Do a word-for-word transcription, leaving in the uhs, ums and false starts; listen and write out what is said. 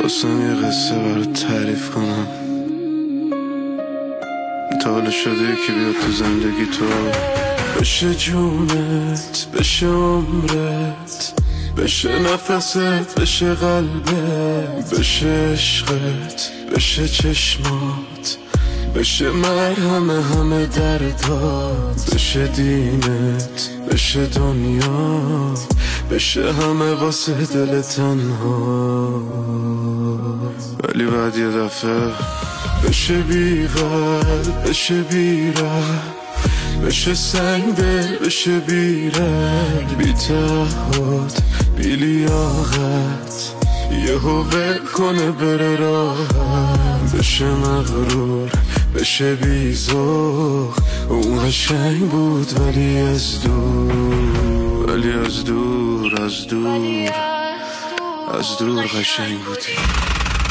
خواستم یه قصه برات تعریف کنم. تا حالا شده که بیاد تو زندگی تو بشه جونت، بشه عمرت، بشه نفست، بشه قلبت، بشه عشقت، بشه چشمات، بشه مرهم همه دردات، بشه دینت، بشه دنیا، بشه همه واسه دل تنها. ولی بعد یه دفعه بشه بی قلب، بشه بی ره، بشه سنگ دل، بشه بی رنگ، بی تعهد، بی لیاقت، یهو ول کنه بره راحت، بشه مغرور، بشه بی ذوق. اون قشنگ بود ولی از دور، ولی از دور، از دور، از دور قشنگ بودی.